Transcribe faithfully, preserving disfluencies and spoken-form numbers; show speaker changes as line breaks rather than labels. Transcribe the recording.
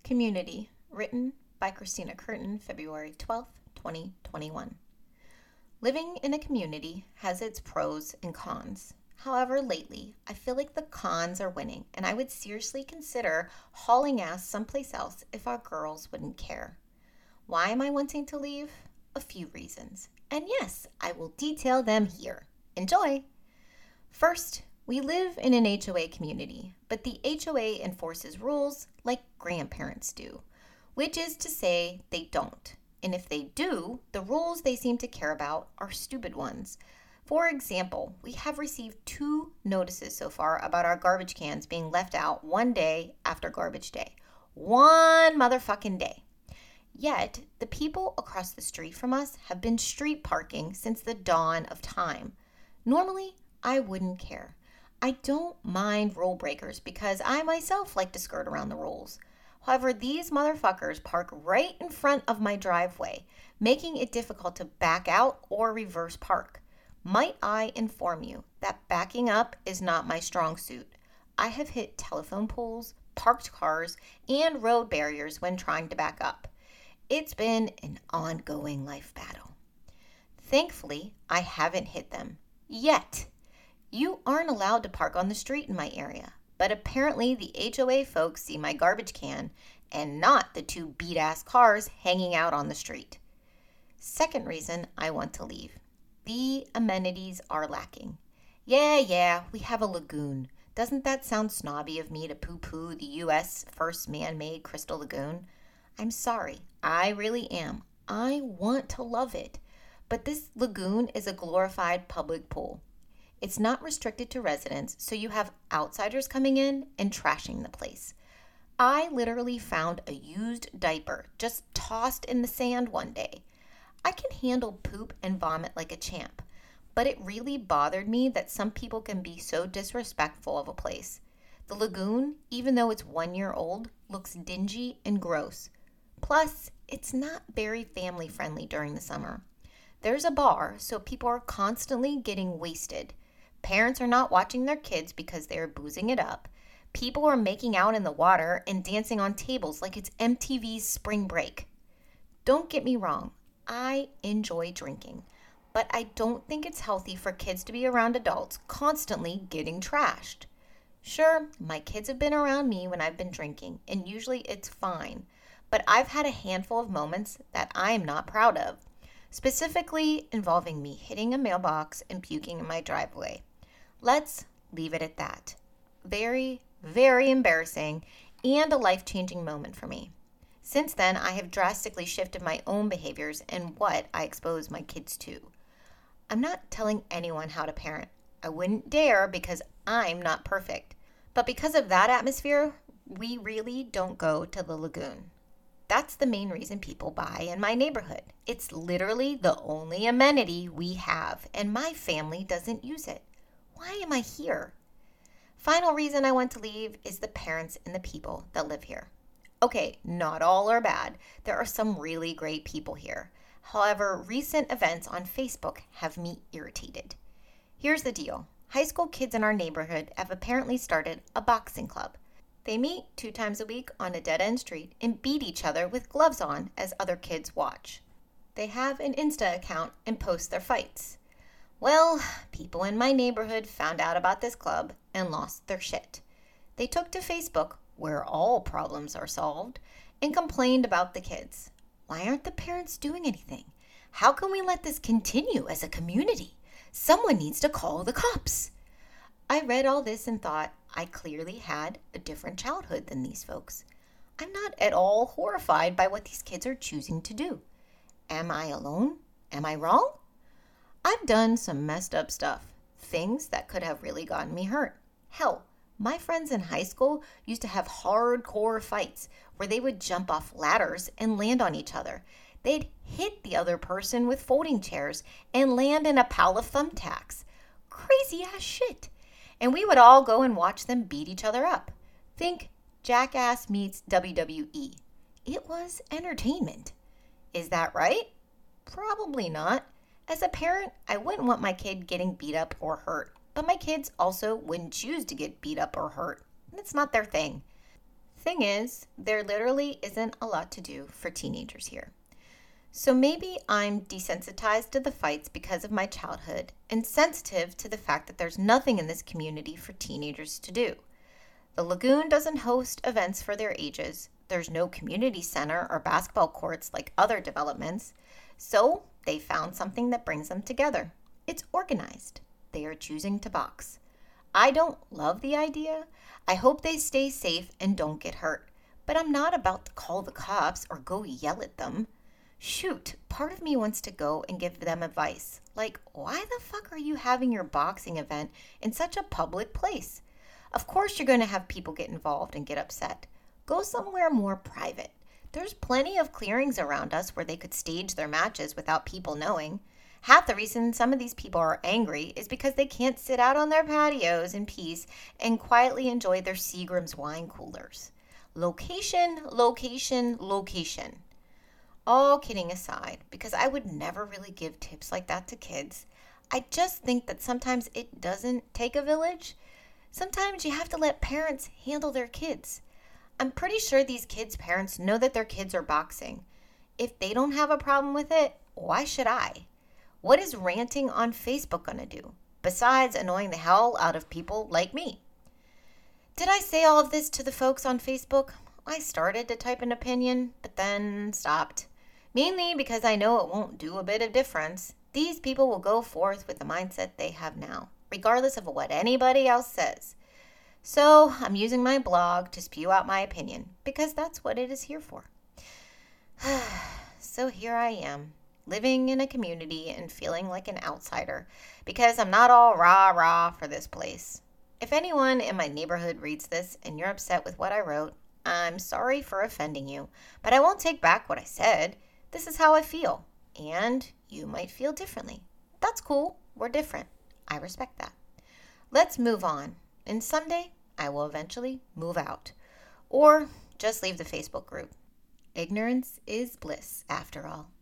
Community, written by Christina Curtin, February twelfth, twenty twenty-one. Living in a community has its pros and cons. However, lately, I feel like the cons are winning, and I would seriously consider hauling ass someplace else if our girls wouldn't care. Why am I wanting to leave? A few reasons. And yes, I will detail them here. Enjoy! First, we live in an H O A community, but the H O A enforces rules like grandparents do, which is to say they don't. And if they do, the rules they seem to care about are stupid ones. For example, we have received two notices so far about our garbage cans being left out one day after garbage day. One motherfucking day. Yet, the people across the street from us have been street parking since the dawn of time. Normally, I wouldn't care. I don't mind rule breakers because I myself like to skirt around the rules. However, these motherfuckers park right in front of my driveway, making it difficult to back out or reverse park. Might I inform you that backing up is not my strong suit. I have hit telephone poles, parked cars, and road barriers when trying to back up. It's been an ongoing life battle. Thankfully, I haven't hit them. Yet. You aren't allowed to park on the street in my area, but apparently the H O A folks see my garbage can and not the two beat-ass cars hanging out on the street. Second reason I want to leave. The amenities are lacking. Yeah, yeah, we have a lagoon. Doesn't that sound snobby of me to poo-poo the U S first man-made crystal lagoon? I'm sorry, I really am. I want to love it. But this lagoon is a glorified public pool. It's not restricted to residents, so you have outsiders coming in and trashing the place. I literally found a used diaper just tossed in the sand one day. I can handle poop and vomit like a champ, but it really bothered me that some people can be so disrespectful of a place. The lagoon, even though it's one year old, looks dingy and gross. Plus, it's not very family friendly during the summer. There's a bar, so people are constantly getting wasted. Parents are not watching their kids because they are boozing it up. People are making out in the water and dancing on tables like it's M T V's Spring Break. Don't get me wrong, I enjoy drinking, but I don't think it's healthy for kids to be around adults constantly getting trashed. Sure, my kids have been around me when I've been drinking, and usually it's fine, but I've had a handful of moments that I'm not proud of, specifically involving me hitting a mailbox and puking in my driveway. Let's leave it at that. Very, very embarrassing and a life-changing moment for me. Since then, I have drastically shifted my own behaviors and what I expose my kids to. I'm not telling anyone how to parent. I wouldn't dare because I'm not perfect. But because of that atmosphere, we really don't go to the lagoon. That's the main reason people buy in my neighborhood. It's literally the only amenity we have, and my family doesn't use it. Why am I here? Final reason I want to leave is the parents and the people that live here. Okay, not all are bad. There are some really great people here. However, recent events on Facebook have me irritated. Here's the deal. High school kids in our neighborhood have apparently started a boxing club. They meet two times a week on a dead-end street and beat each other with gloves on as other kids watch. They have an Insta account and post their fights. Well, people in my neighborhood found out about this club and lost their shit. They took to Facebook, where all problems are solved, and complained about the kids. Why aren't the parents doing anything? How can we let this continue as a community? Someone needs to call the cops. I read all this and thought I clearly had a different childhood than these folks. I'm not at all horrified by what these kids are choosing to do. Am I alone? Am I wrong? I've done some messed up stuff, things that could have really gotten me hurt. Hell, my friends in high school used to have hardcore fights where they would jump off ladders and land on each other. They'd hit the other person with folding chairs and land in a pile of thumbtacks. Crazy ass shit. And we would all go and watch them beat each other up. Think Jackass meets W W E. It was entertainment. Is that right? Probably not. As a parent, I wouldn't want my kid getting beat up or hurt, but my kids also wouldn't choose to get beat up or hurt. It's not their thing. thing is, there literally isn't a lot to do for teenagers here. So maybe I'm desensitized to the fights because of my childhood and sensitive to the fact that there's nothing in this community for teenagers to do. The Lagoon doesn't host events for their ages. There's no community center or basketball courts like other developments. So they found something that brings them together. It's organized. They are choosing to box. I don't love the idea. I hope they stay safe and don't get hurt. But I'm not about to call the cops or go yell at them. Shoot, part of me wants to go and give them advice. Like, why the fuck are you having your boxing event in such a public place? Of course you're going to have people get involved and get upset. Go somewhere more private. There's plenty of clearings around us where they could stage their matches without people knowing. Half the reason some of these people are angry is because they can't sit out on their patios in peace and quietly enjoy their Seagram's wine coolers. Location, location, location. All kidding aside, because I would never really give tips like that to kids, I just think that sometimes it doesn't take a village. Sometimes you have to let parents handle their kids. I'm pretty sure these kids' parents know that their kids are boxing. If they don't have a problem with it, why should I? What is ranting on Facebook going to do, besides annoying the hell out of people like me? Did I say all of this to the folks on Facebook? I started to type an opinion, but then stopped. Mainly because I know it won't do a bit of difference. These people will go forth with the mindset they have now, regardless of what anybody else says. So I'm using my blog to spew out my opinion, because that's what it is here for. So here I am, living in a community and feeling like an outsider, because I'm not all rah-rah for this place. If anyone in my neighborhood reads this and you're upset with what I wrote, I'm sorry for offending you, but I won't take back what I said. This is how I feel, and you might feel differently. That's cool. We're different. I respect that. Let's move on. And someday, I will eventually move out. Or just leave the Facebook group. Ignorance is bliss, after all.